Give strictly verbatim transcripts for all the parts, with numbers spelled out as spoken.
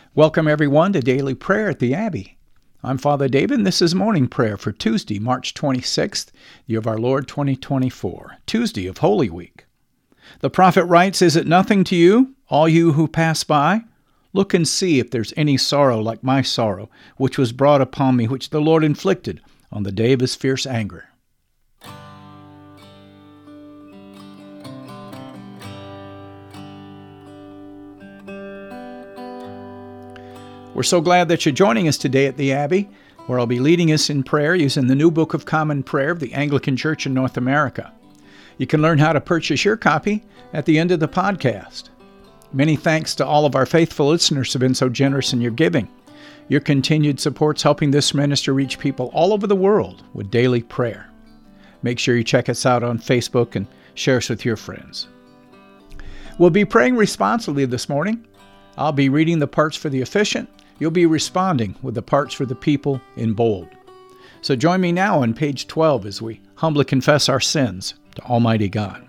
Welcome everyone to Daily Prayer at the Abbey. I'm Father David, and this is Morning Prayer for Tuesday, March twenty-sixth, year of our Lord twenty twenty-four, Tuesday of Holy Week. The prophet writes, "Is it nothing to you, all you who pass by? Look and see if there's any sorrow like my sorrow, which was brought upon me, which the Lord inflicted on the day of his fierce anger." We're so glad that you're joining us today at the Abbey, where I'll be leading us in prayer using the New Book of Common Prayer of the Anglican Church in North America. You can learn how to purchase your copy at the end of the podcast. Many thanks to all of our faithful listeners who have been so generous in your giving. Your continued support's helping this ministry reach people all over the world with daily prayer. Make sure you check us out on Facebook and share us with your friends. We'll be praying responsibly this morning. I'll be reading the parts for the officiant. You'll be responding with the parts for the people in bold. So join me now on page twelve as we humbly confess our sins to Almighty God.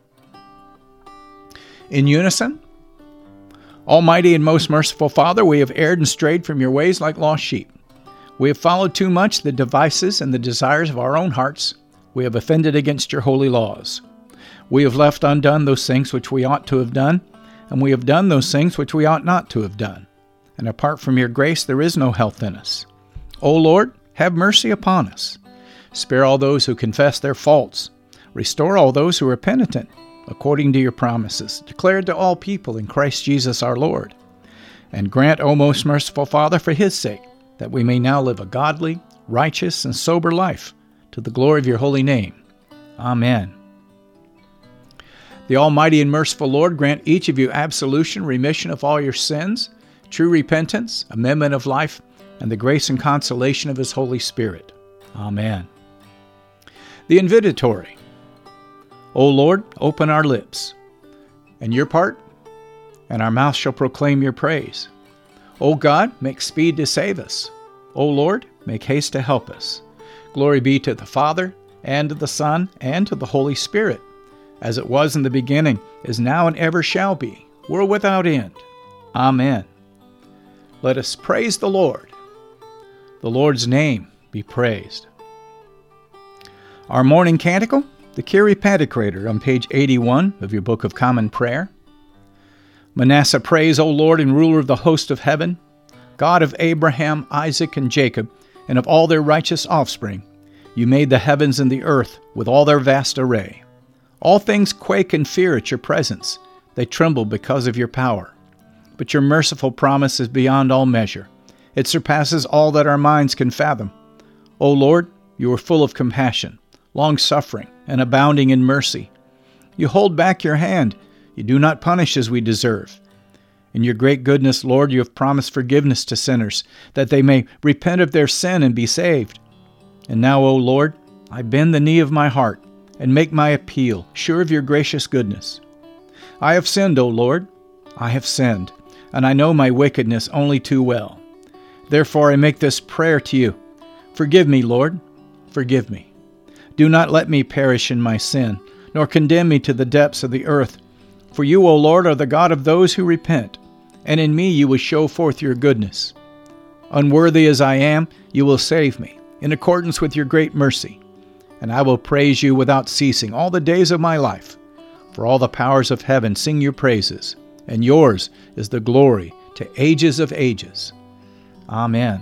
In unison, Almighty and most merciful Father, we have erred and strayed from your ways like lost sheep. We have followed too much the devices and the desires of our own hearts. We have offended against your holy laws. We have left undone those things which we ought to have done, and we have done those things which we ought not to have done. And apart from your grace, there is no health in us. O Lord, have mercy upon us. Spare all those who confess their faults. Restore all those who are penitent, according to your promises, declared to all people in Christ Jesus our Lord. And grant, O most merciful Father, for his sake, that we may now live a godly, righteous, and sober life, to the glory of your holy name. Amen. The Almighty and merciful Lord grant each of you absolution, remission of all your sins, true repentance, amendment of life, and the grace and consolation of his Holy Spirit. Amen. The invitatory. O Lord, open our lips, and your part, and our mouth shall proclaim your praise. O God, make speed to save us. O Lord, make haste to help us. Glory be to the Father, and to the Son, and to the Holy Spirit, as it was in the beginning, is now, and ever shall be, world without end. Amen. Let us praise the Lord. The Lord's name be praised. Our morning canticle, the Kyrie Pantocrator, on page eighty-one of your Book of Common Prayer. Manasseh prays, O Lord and ruler of the host of heaven, God of Abraham, Isaac, and Jacob, and of all their righteous offspring. You made the heavens and the earth with all their vast array. All things quake and fear at your presence. They tremble because of your power. But your merciful promise is beyond all measure. It surpasses all that our minds can fathom. O Lord, you are full of compassion, long-suffering, and abounding in mercy. You hold back your hand. You do not punish as we deserve. In your great goodness, Lord, you have promised forgiveness to sinners, that they may repent of their sin and be saved. And now, O Lord, I bend the knee of my heart and make my appeal, sure of your gracious goodness. I have sinned, O Lord, I have sinned, and I know my wickedness only too well. Therefore I make this prayer to you. Forgive me, Lord, forgive me. Do not let me perish in my sin, nor condemn me to the depths of the earth. For you, O Lord, are the God of those who repent, and in me you will show forth your goodness. Unworthy as I am, you will save me, in accordance with your great mercy. And I will praise you without ceasing all the days of my life. For all the powers of heaven sing your praises, and yours is the glory to ages of ages. Amen.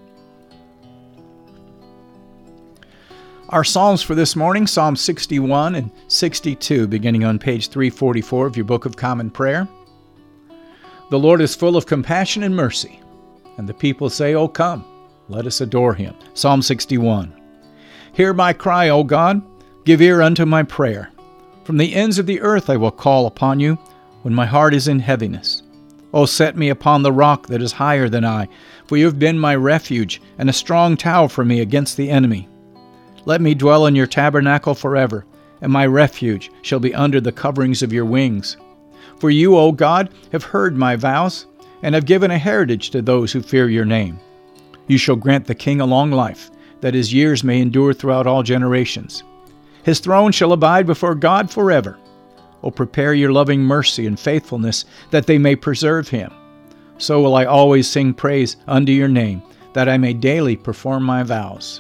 Our Psalms for this morning, Psalm sixty-one and sixty-two, beginning on page three forty-four of your Book of Common Prayer. The Lord is full of compassion and mercy, and the people say, O come, let us adore him. Psalm sixty-one. Hear my cry, O God, give ear unto my prayer. From the ends of the earth I will call upon you, when my heart is in heaviness. O set me upon the rock that is higher than I, for you have been my refuge, and a strong tower for me against the enemy. Let me dwell in your tabernacle forever, and my refuge shall be under the coverings of your wings. For you, O God, have heard my vows, and have given a heritage to those who fear your name. You shall grant the king a long life, that his years may endure throughout all generations. His throne shall abide before God forever. O prepare your loving mercy and faithfulness, that they may preserve him. So will I always sing praise unto your name, that I may daily perform my vows.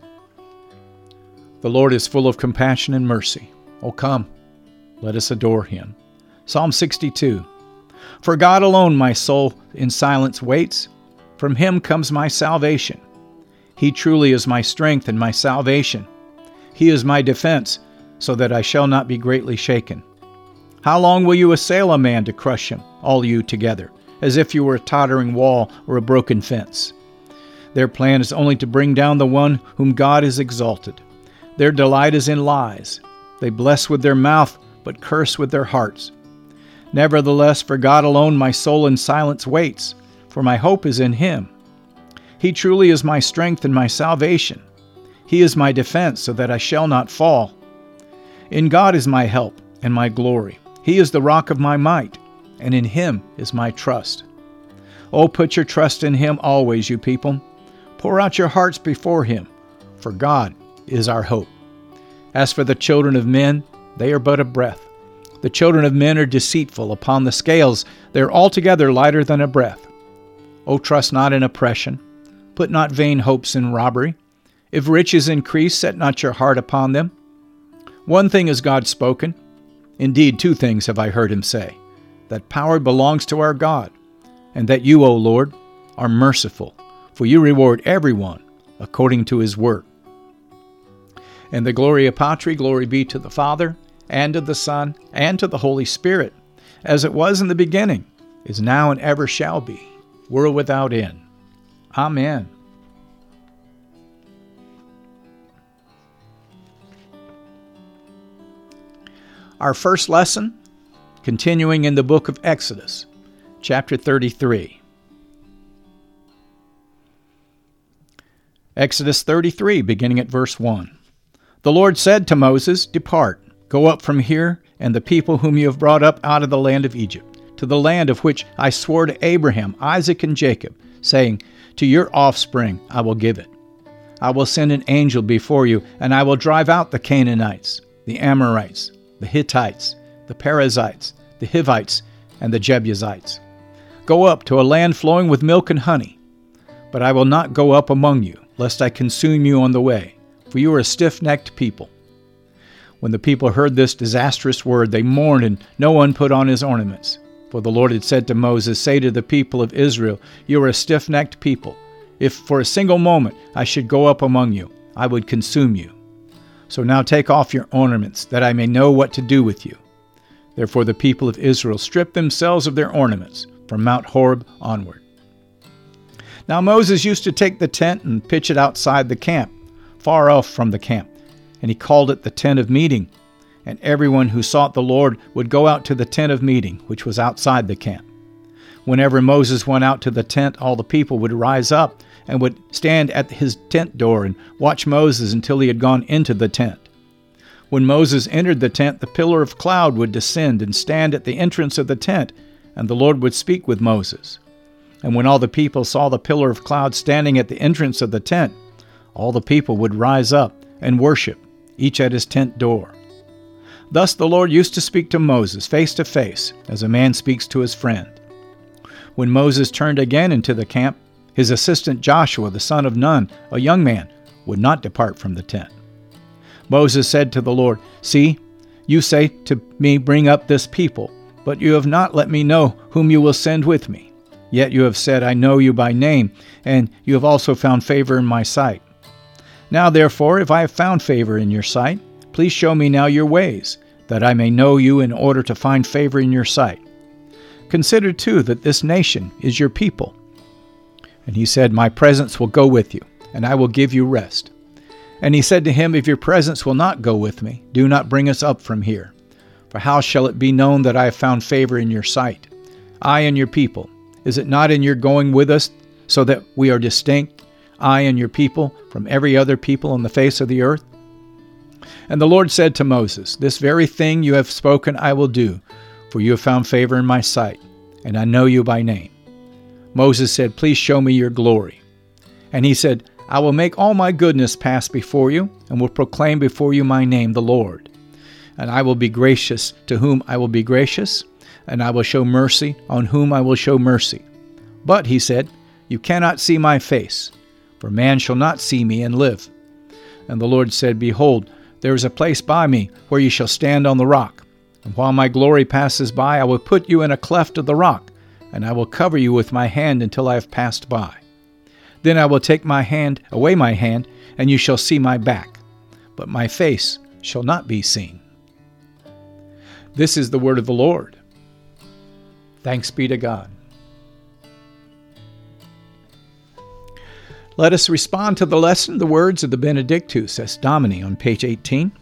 The Lord is full of compassion and mercy. Oh, come, let us adore him. Psalm sixty-two. For God alone my soul in silence waits. From him comes my salvation. He truly is my strength and my salvation. He is my defense, so that I shall not be greatly shaken. How long will you assail a man to crush him, all you together, as if you were a tottering wall or a broken fence? Their plan is only to bring down the one whom God has exalted. Their delight is in lies. They bless with their mouth, but curse with their hearts. Nevertheless, for God alone my soul in silence waits, for my hope is in him. He truly is my strength and my salvation. He is my defense, so that I shall not fall. In God is my help and my glory. He is the rock of my might, and in him is my trust. Oh, put your trust in him always, you people. Pour out your hearts before him, for God is our hope. As for the children of men, they are but a breath. The children of men are deceitful. Upon the scales they are altogether lighter than a breath. O trust not in oppression. Put not vain hopes in robbery. If riches increase, set not your heart upon them. One thing has God spoken. Indeed, two things have I heard him say, that power belongs to our God, and that you, O Lord, are merciful, for you reward everyone according to his work. And the Gloria Patri, glory be to the Father, and to the Son, and to the Holy Spirit, as it was in the beginning, is now, and ever shall be, world without end. Amen. Our first lesson, continuing in the book of Exodus, chapter thirty-three. Exodus thirty-three, beginning at verse one. The Lord said to Moses, Depart, go up from here, and the people whom you have brought up out of the land of Egypt, to the land of which I swore to Abraham, Isaac, and Jacob, saying, To your offspring I will give it. I will send an angel before you, and I will drive out the Canaanites, the Amorites, the Hittites, the Perizzites, the Hivites, and the Jebusites. Go up to a land flowing with milk and honey. But I will not go up among you, lest I consume you on the way, for you are a stiff-necked people. When the people heard this disastrous word, they mourned, and no one put on his ornaments. For the Lord had said to Moses, Say to the people of Israel, You are a stiff-necked people. If for a single moment I should go up among you, I would consume you. So now take off your ornaments, that I may know what to do with you. Therefore the people of Israel stripped themselves of their ornaments from Mount Horeb onward. Now Moses used to take the tent and pitch it outside the camp, far off from the camp, and he called it the tent of meeting. And everyone who sought the Lord would go out to the tent of meeting, which was outside the camp. Whenever Moses went out to the tent, all the people would rise up and would stand at his tent door and watch Moses until he had gone into the tent. When Moses entered the tent, the pillar of cloud would descend and stand at the entrance of the tent, and the Lord would speak with Moses. And when all the people saw the pillar of cloud standing at the entrance of the tent, all the people would rise up and worship, each at his tent door. Thus the Lord used to speak to Moses face to face, as a man speaks to his friend. When Moses turned again into the camp, his assistant Joshua, the son of Nun, a young man, would not depart from the tent. Moses said to the Lord, See, you say to me, Bring up this people, but you have not let me know whom you will send with me. Yet you have said, I know you by name, and you have also found favor in my sight. Now therefore, if I have found favor in your sight, please show me now your ways, that I may know you in order to find favor in your sight. Consider too that this nation is your people. And he said, My presence will go with you, and I will give you rest. And he said to him, If your presence will not go with me, do not bring us up from here. For how shall it be known that I have found favor in your sight, I and your people? Is it not in your going with us, so that we are distinct, I and your people, from every other people on the face of the earth? And the Lord said to Moses, This very thing you have spoken I will do, for you have found favor in my sight, and I know you by name. Moses said, Please show me your glory. And he said, I will make all my goodness pass before you, and will proclaim before you my name, the Lord. And I will be gracious to whom I will be gracious, and I will show mercy on whom I will show mercy. But, he said, you cannot see my face, for man shall not see me and live. And the Lord said, Behold, there is a place by me where you shall stand on the rock. And while my glory passes by, I will put you in a cleft of the rock, and I will cover you with my hand until I have passed by. Then I will take my hand, away my hand, and you shall see my back, but my face shall not be seen. This is the word of the Lord. Thanks be to God. Let us respond to the lesson, the words of the Benedictus es Domini on page eighteen.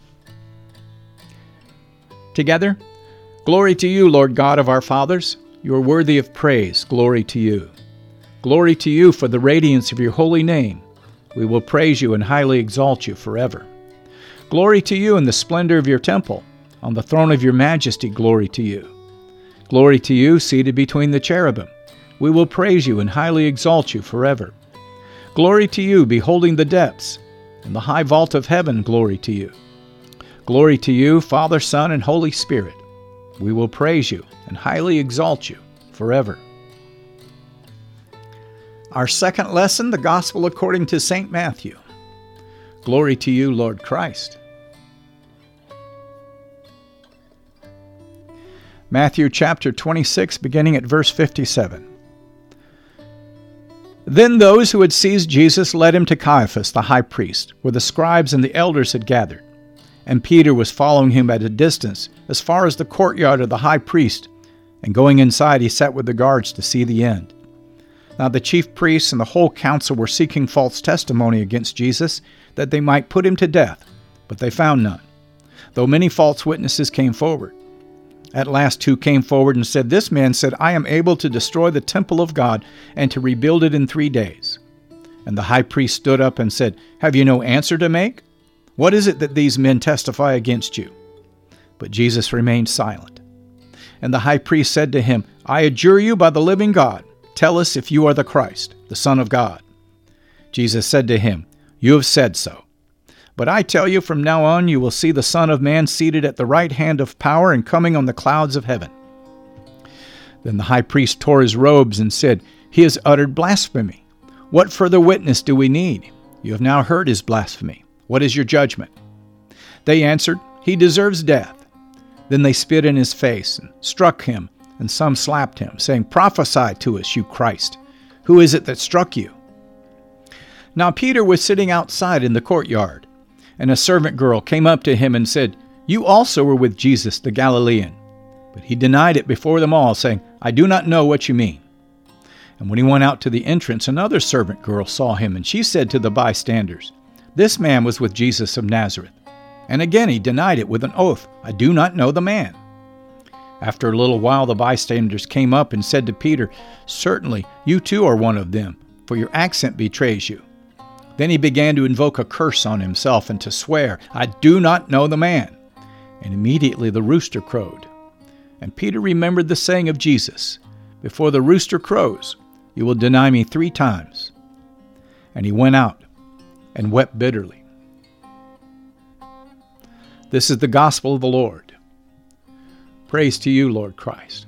Together, glory to you, Lord God of our fathers. You are worthy of praise. Glory to you. Glory to you for the radiance of your holy name. We will praise you and highly exalt you forever. Glory to you in the splendor of your temple. On the throne of your majesty, glory to you. Glory to you, seated between the cherubim. We will praise you and highly exalt you forever. Glory to you, beholding the depths. In the high vault of heaven, glory to you. Glory to you, Father, Son, and Holy Spirit. We will praise you and highly exalt you forever. Our second lesson, the Gospel according to Saint Matthew. Glory to you, Lord Christ. Matthew chapter twenty-six, beginning at verse fifty-seven. Then those who had seized Jesus led him to Caiaphas, the high priest, where the scribes and the elders had gathered. And Peter was following him at a distance, as far as the courtyard of the high priest, and going inside he sat with the guards to see the end. Now the chief priests and the whole council were seeking false testimony against Jesus, that they might put him to death, but they found none, though many false witnesses came forward. At last two came forward and said, This man said, I am able to destroy the temple of God and to rebuild it in three days. And the high priest stood up and said, Have you no answer to make? What is it that these men testify against you? But Jesus remained silent. And the high priest said to him, I adjure you by the living God, tell us if you are the Christ, the Son of God. Jesus said to him, You have said so. But I tell you, from now on you will see the Son of Man seated at the right hand of power and coming on the clouds of heaven. Then the high priest tore his robes and said, He has uttered blasphemy. What further witness do we need? You have now heard his blasphemy. What is your judgment? They answered, He deserves death. Then they spit in his face and struck him, and some slapped him, saying, Prophesy to us, you Christ. Who is it that struck you? Now Peter was sitting outside in the courtyard, and a servant girl came up to him and said, You also were with Jesus the Galilean. But he denied it before them all, saying, I do not know what you mean. And when he went out to the entrance, another servant girl saw him, and she said to the bystanders, This man was with Jesus of Nazareth. And again he denied it with an oath, I do not know the man. After a little while the bystanders came up and said to Peter, Certainly you too are one of them, for your accent betrays you. Then he began to invoke a curse on himself and to swear, I do not know the man. And immediately the rooster crowed. And Peter remembered the saying of Jesus, Before the rooster crows, you will deny me three times. And he went out and wept bitterly. This is the gospel of the Lord. Praise to you, Lord Christ.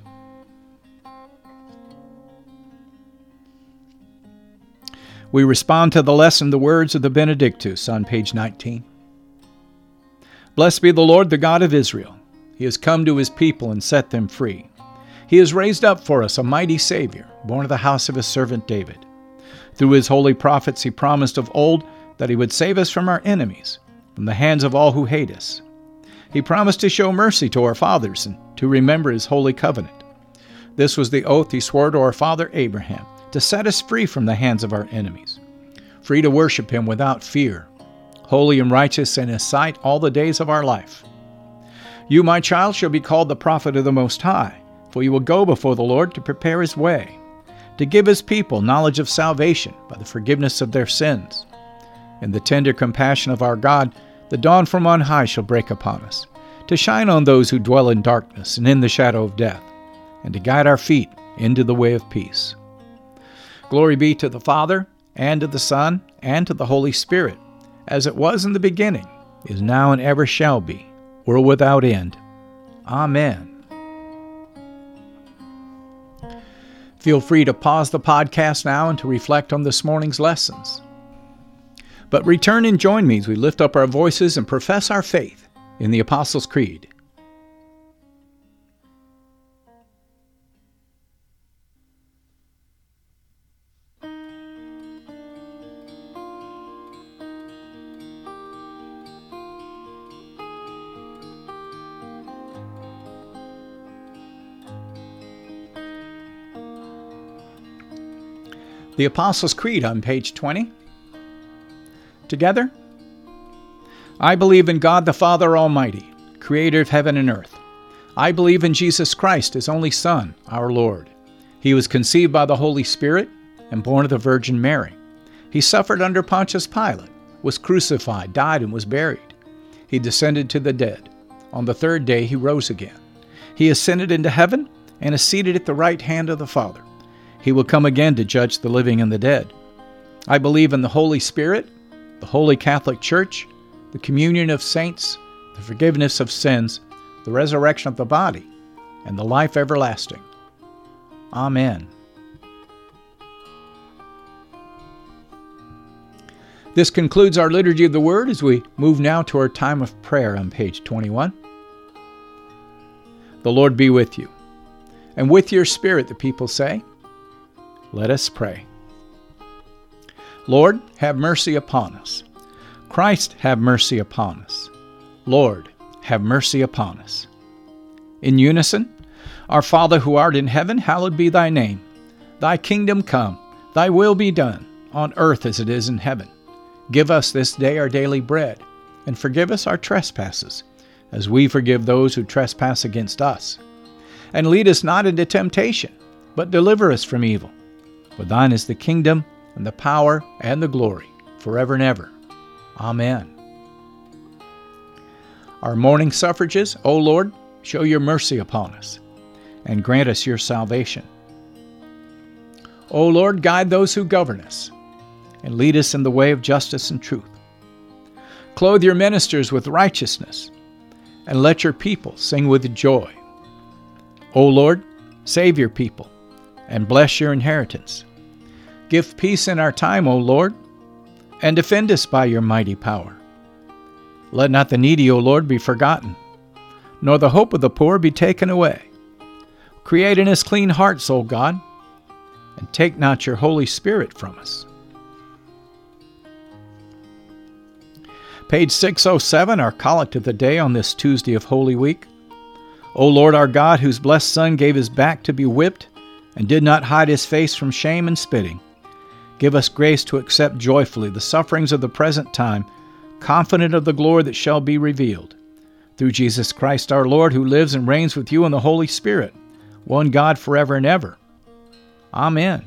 We respond to the lesson, the words of the Benedictus on page nineteen. Blessed be the Lord, the God of Israel. He has come to his people and set them free. He has raised up for us a mighty Savior, born of the house of his servant David. Through his holy prophets he promised of old that he would save us from our enemies, from the hands of all who hate us. He promised to show mercy to our fathers and to remember his holy covenant. This was the oath he swore to our father Abraham, to set us free from the hands of our enemies, free to worship him without fear, holy and righteous in his sight all the days of our life. You, my child, shall be called the prophet of the Most High, for you will go before the Lord to prepare his way, to give his people knowledge of salvation by the forgiveness of their sins. In the tender compassion of our God, the dawn from on high shall break upon us, to shine on those who dwell in darkness and in the shadow of death, and to guide our feet into the way of peace. Glory be to the Father, and to the Son, and to the Holy Spirit, as it was in the beginning, is now, and ever shall be, world without end. Amen. Feel free to pause the podcast now and to reflect on this morning's lessons. But return and join me as we lift up our voices and profess our faith in the Apostles' Creed. The Apostles' Creed on page twenty. Together, I believe in God the Father Almighty, creator of heaven and earth. I believe in Jesus Christ, his only Son, our Lord. He was conceived by the Holy Spirit and born of the Virgin Mary. He suffered under Pontius Pilate, was crucified, died, and was buried. He descended to the dead. On the third day he rose again. He ascended into heaven and is seated at the right hand of the Father. He will come again to judge the living and the dead. I believe in the Holy Spirit, the Holy Catholic Church, the communion of saints, the forgiveness of sins, the resurrection of the body, and the life everlasting. Amen. This concludes our Liturgy of the Word as we move now to our time of prayer on page twenty-one. The Lord be with you, and with your spirit, the people say. Let us pray. Lord, have mercy upon us. Christ, have mercy upon us. Lord, have mercy upon us. In unison, Our Father who art in heaven, hallowed be thy name. Thy kingdom come, thy will be done, on earth as it is in heaven. Give us this day our daily bread, and forgive us our trespasses, as we forgive those who trespass against us. And lead us not into temptation, but deliver us from evil. For thine is the kingdom, and the power, and the glory, forever and ever. Amen. Our morning suffrages, O Lord, show your mercy upon us, and grant us your salvation. O Lord, guide those who govern us, and lead us in the way of justice and truth. Clothe your ministers with righteousness, and let your people sing with joy. O Lord, save your people, and bless your inheritance. Give peace in our time, O Lord, and defend us by your mighty power. Let not the needy, O Lord, be forgotten, nor the hope of the poor be taken away. Create in us clean hearts, O God, and take not your Holy Spirit from us. Page six oh seven, our collect of the day on this Tuesday of Holy Week. O Lord our God, whose blessed Son gave his back to be whipped, and did not hide his face from shame and spitting, give us grace to accept joyfully the sufferings of the present time, confident of the glory that shall be revealed. Through Jesus Christ our Lord, who lives and reigns with you in the Holy Spirit, one God forever and ever. Amen.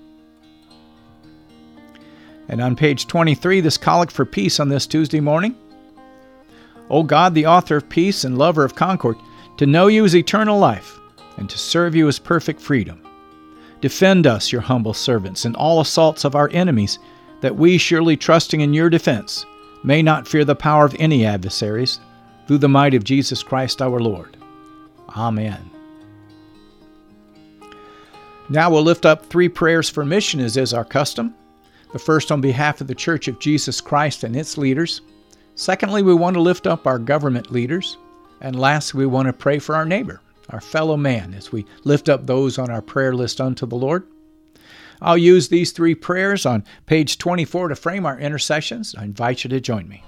And on page twenty-three, this collect for peace on this Tuesday morning. O God, the author of peace and lover of concord, to know you is eternal life, and to serve you is perfect freedom. Defend us, your humble servants, in all assaults of our enemies, that we, surely trusting in your defense, may not fear the power of any adversaries, through the might of Jesus Christ our Lord. Amen. Now we'll lift up three prayers for mission, as is our custom. The first on behalf of the Church of Jesus Christ and its leaders. Secondly, we want to lift up our government leaders. And lastly, we want to pray for our neighbor, our fellow man, as we lift up those on our prayer list unto the Lord. I'll use these three prayers on page twenty-four to frame our intercessions. I invite you to join me.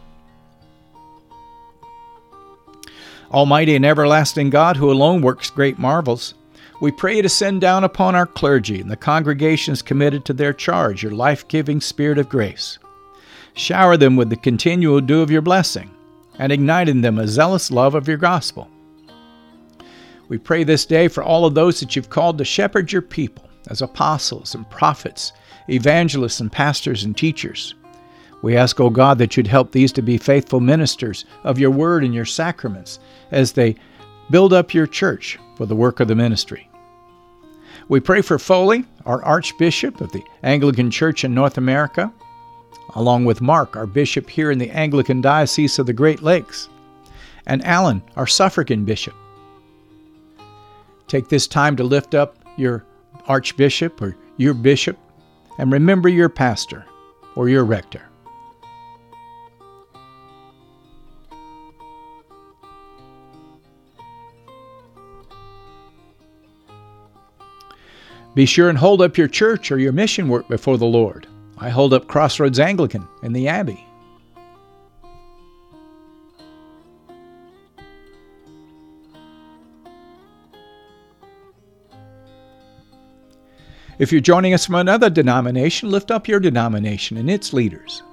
Almighty and everlasting God, who alone works great marvels, we pray you to send down upon our clergy and the congregations committed to their charge your life-giving Spirit of grace. Shower them with the continual dew of your blessing, and ignite in them a zealous love of your gospel. We pray this day for all of those that you've called to shepherd your people as apostles and prophets, evangelists and pastors and teachers. We ask, O God, that you'd help these to be faithful ministers of your word and your sacraments as they build up your church for the work of the ministry. We pray for Foley, our Archbishop of the Anglican Church in North America, along with Mark, our bishop here in the Anglican Diocese of the Great Lakes, and Alan, our suffragan bishop. Take this time to lift up your archbishop or your bishop, and remember your pastor or your rector. Be sure and hold up your church or your mission work before the Lord. I hold up Crossroads Anglican in the Abbey. If you're joining us from another denomination, lift up your denomination and its leaders.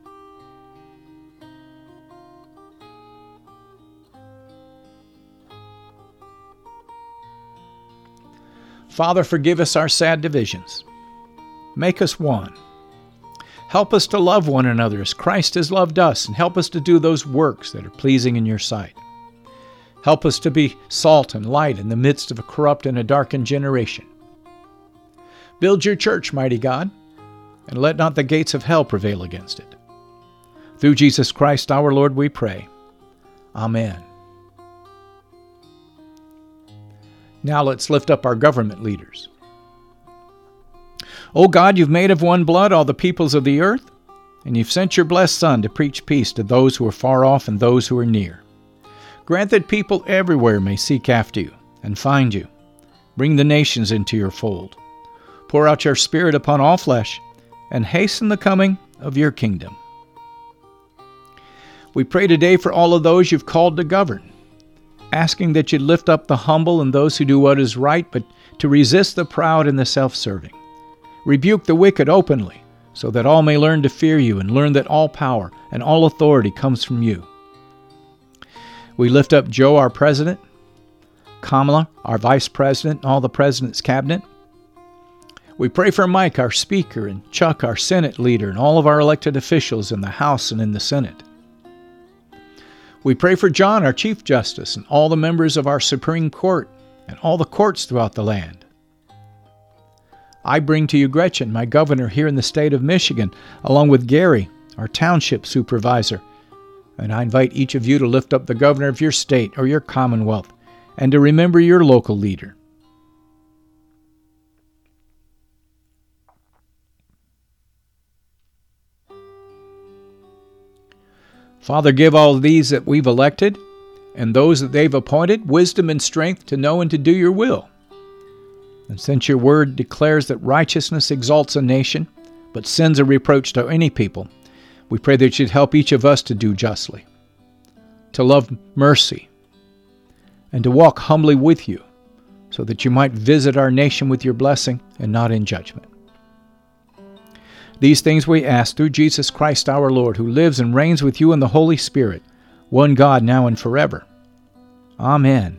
Father, forgive us our sad divisions. Make us one. Help us to love one another as Christ has loved us, and help us to do those works that are pleasing in your sight. Help us to be salt and light in the midst of a corrupt and a darkened generation. Build your church, mighty God, and let not the gates of hell prevail against it. Through Jesus Christ our Lord we pray. Amen. Now let's lift up our government leaders. O God, you've made of one blood all the peoples of the earth, and you've sent your blessed Son to preach peace to those who are far off and those who are near. Grant that people everywhere may seek after you and find you. Bring the nations into your fold. Pour out your Spirit upon all flesh, and hasten the coming of your kingdom. We pray today for all of those you've called to govern, asking that you lift up the humble and those who do what is right, but to resist the proud and the self-serving. Rebuke the wicked openly, so that all may learn to fear you and learn that all power and all authority comes from you. We lift up Joe, our president, Kamala, our vice president, and all the president's cabinet. We pray for Mike, our speaker, and Chuck, our Senate leader, and all of our elected officials in the House and in the Senate. We pray for John, our Chief Justice, and all the members of our Supreme Court and all the courts throughout the land. I bring to you Gretchen, my governor here in the state of Michigan, along with Gary, our township supervisor. And I invite each of you to lift up the governor of your state or your commonwealth and to remember your local leader. Father, give all these that we've elected and those that they've appointed wisdom and strength to know and to do your will. And since your word declares that righteousness exalts a nation, but sin's a reproach to any people, we pray that you'd help each of us to do justly, to love mercy, and to walk humbly with you, so that you might visit our nation with your blessing and not in judgment. These things we ask through Jesus Christ our Lord, who lives and reigns with you in the Holy Spirit, one God, now and forever. Amen.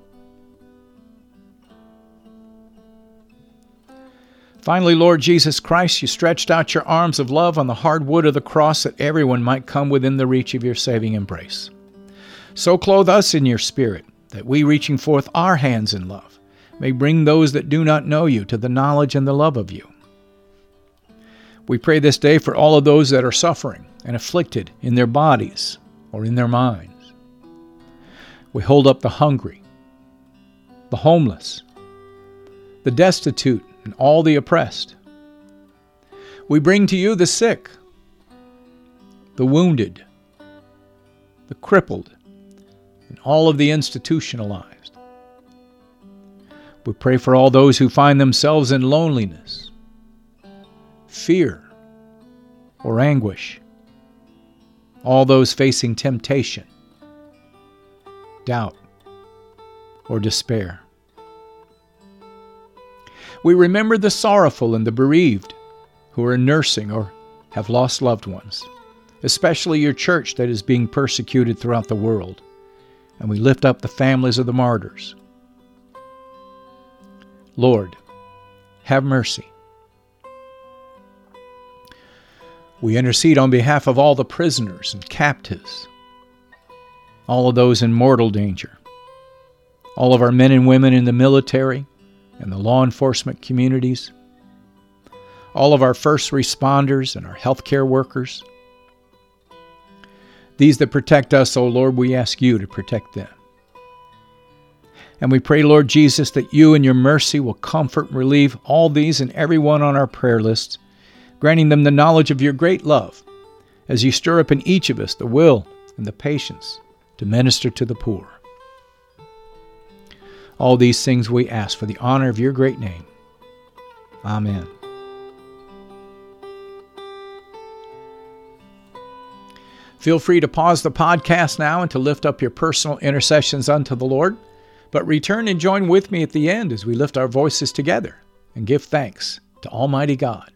Finally, Lord Jesus Christ, you stretched out your arms of love on the hard wood of the cross that everyone might come within the reach of your saving embrace. So clothe us in your Spirit, that we, reaching forth our hands in love, may bring those that do not know you to the knowledge and the love of you. We pray this day for all of those that are suffering and afflicted in their bodies or in their minds. We hold up the hungry, the homeless, the destitute, and all the oppressed. We bring to you the sick, the wounded, the crippled, and all of the institutionalized. We pray for all those who find themselves in loneliness, fear, or anguish, all those facing temptation, doubt, or despair. We remember the sorrowful and the bereaved who are nursing or have lost loved ones, especially your church that is being persecuted throughout the world, and we lift up the families of the martyrs. Lord, have mercy. We intercede on behalf of all the prisoners and captives, all of those in mortal danger, all of our men and women in the military and the law enforcement communities, all of our first responders and our healthcare workers. These that protect us, O Lord, we ask you to protect them. And we pray, Lord Jesus, that you in your mercy will comfort and relieve all these and everyone on our prayer lists, granting them the knowledge of your great love as you stir up in each of us the will and the patience to minister to the poor. All these things we ask for the honor of your great name. Amen. Feel free to pause the podcast now and to lift up your personal intercessions unto the Lord. But return and join with me at the end as we lift our voices together and give thanks to Almighty God.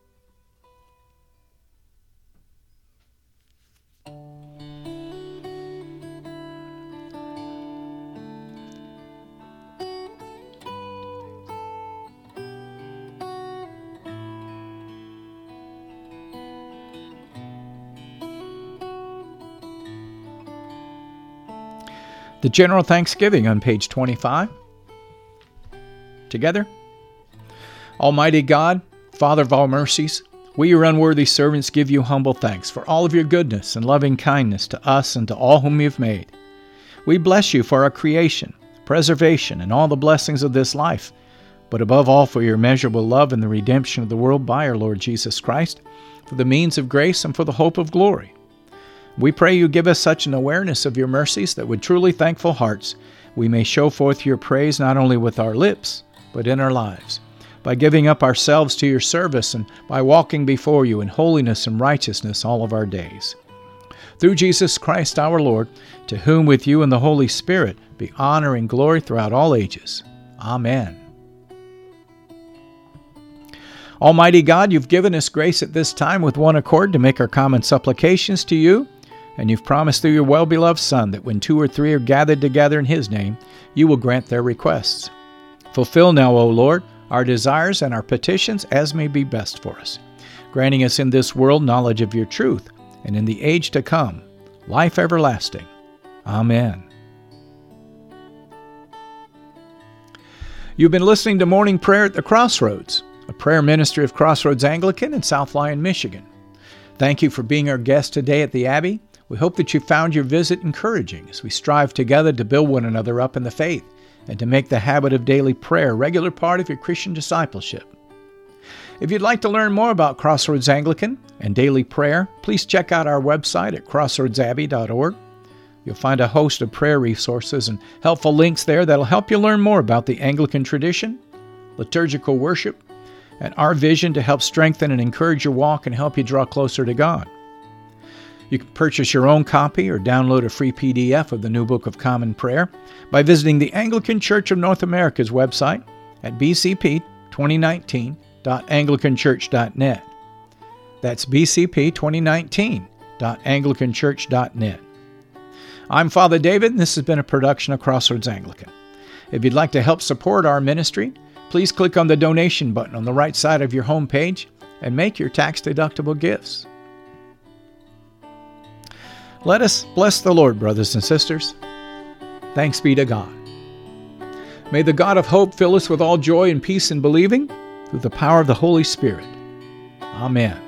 The General Thanksgiving on page twenty-five. Together. Almighty God, Father of all mercies, we, your unworthy servants, give you humble thanks for all of your goodness and loving kindness to us and to all whom you have made. We bless you for our creation, preservation, and all the blessings of this life, but above all for your immeasurable love and the redemption of the world by our Lord Jesus Christ, for the means of grace and for the hope of glory. We pray you give us such an awareness of your mercies that with truly thankful hearts we may show forth your praise not only with our lips, but in our lives, by giving up ourselves to your service and by walking before you in holiness and righteousness all of our days. Through Jesus Christ our Lord, to whom with you and the Holy Spirit be honor and glory throughout all ages. Amen. Almighty God, you've given us grace at this time with one accord to make our common supplications to you. And you've promised through your well-beloved Son that when two or three are gathered together in his name, you will grant their requests. Fulfill now, O Lord, our desires and our petitions as may be best for us, granting us in this world knowledge of your truth, and in the age to come, life everlasting. Amen. You've been listening to Morning Prayer at the Crossroads, a prayer ministry of Crossroads Anglican in South Lyon, Michigan. Thank you for being our guest today at the Abbey. We hope that you found your visit encouraging as we strive together to build one another up in the faith and to make the habit of daily prayer a regular part of your Christian discipleship. If you'd like to learn more about Crossroads Anglican and daily prayer, please check out our website at crossroads abbey dot org. You'll find a host of prayer resources and helpful links there that'll help you learn more about the Anglican tradition, liturgical worship, and our vision to help strengthen and encourage your walk and help you draw closer to God. You can purchase your own copy or download a free P D F of the New Book of Common Prayer by visiting the Anglican Church of North America's website at b c p twenty nineteen dot anglican church dot net. That's b c p twenty nineteen dot anglican church dot net. I'm Father David, and this has been a production of Crossroads Anglican. If you'd like to help support our ministry, please click on the donation button on the right side of your homepage and make your tax-deductible gifts. Let us bless the Lord, brothers and sisters. Thanks be to God. May the God of hope fill us with all joy and peace in believing through the power of the Holy Spirit. Amen.